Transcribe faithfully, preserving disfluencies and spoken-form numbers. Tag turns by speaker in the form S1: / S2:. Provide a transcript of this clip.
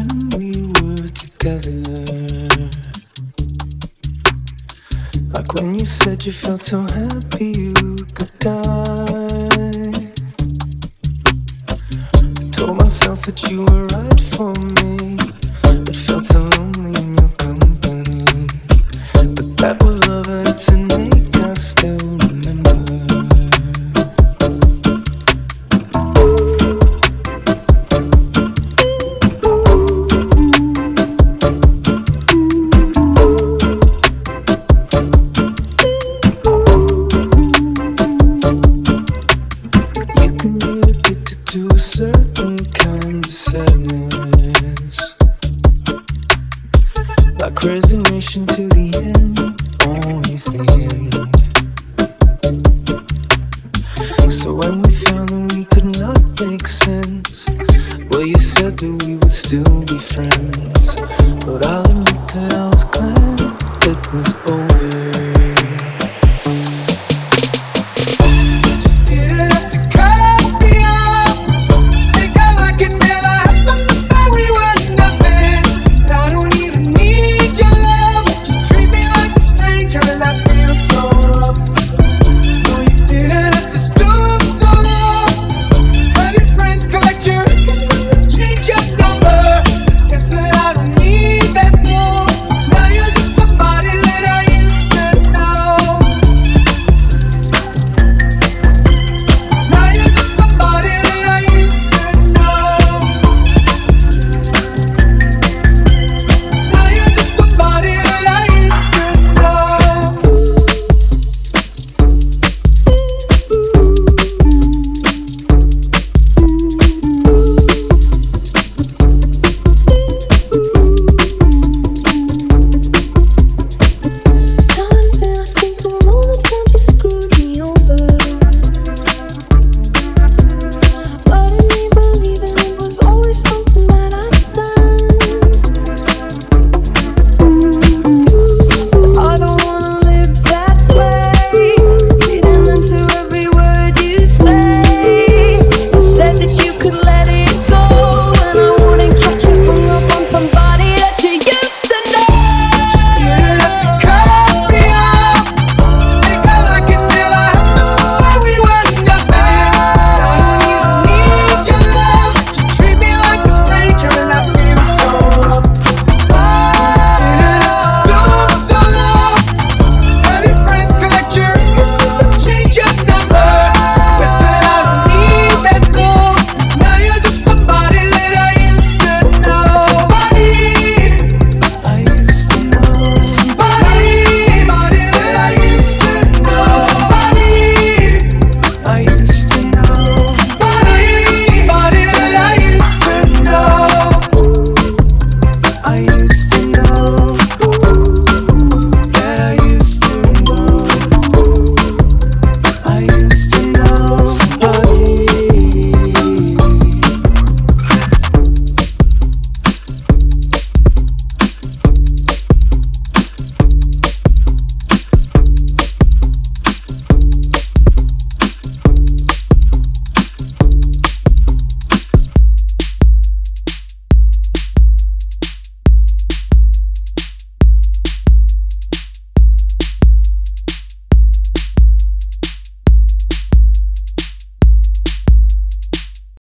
S1: we were together. Like when you said you felt so happy you could die. I told myself that you were right for me, but felt so lonely in your company. But that was love and it's innate, I still remember. You can get addicted to a certain kind of sadness, like resignation to the end, always the end. So when we found that we could not make sense, well, you said that we would still be friends, but I'll admit that I was glad